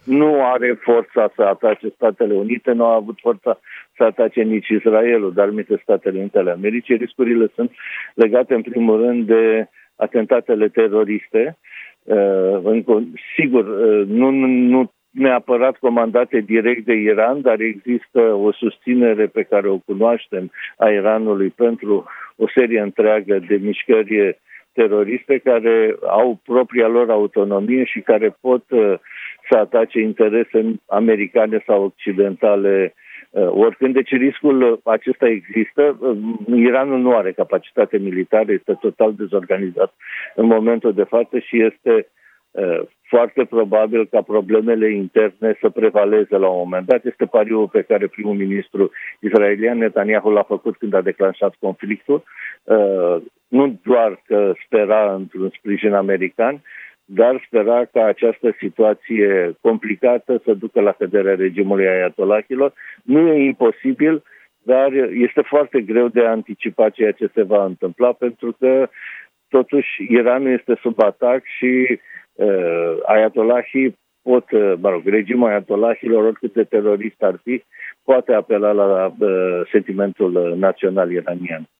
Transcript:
nu are forța să atace Statele Unite, nu a avut forța să atace nici Israelul, dar nici Statele Unite ale Americii. Riscurile sunt legate în primul rând de atentatele teroriste. Sigur, nu neapărat comandate direct de Iran, dar există o susținere pe care o cunoaștem a Iranului pentru o serie întreagă de mișcări teroriste care au propria lor autonomie și care pot să atace interese americane sau occidentale oricând. Deci riscul acesta există. Iranul nu are capacitate militară, este total dezorganizat în momentul de față și este foarte probabil ca problemele interne să prevaleze la un moment dat. Este pariul pe care primul ministru israelian Netanyahu l-a făcut când a declanșat conflictul. Nu doar că spera într-un sprijin american, dar spera ca această situație complicată să ducă la căderea regimului ayatollahilor. Nu e imposibil, dar este foarte greu de anticipat ceea ce se va întâmpla, pentru că totuși Iranul este sub atac și ayatollahii regimul ayatollahilor, oricât de terorist ar fi, poate apela la sentimentul național iranian.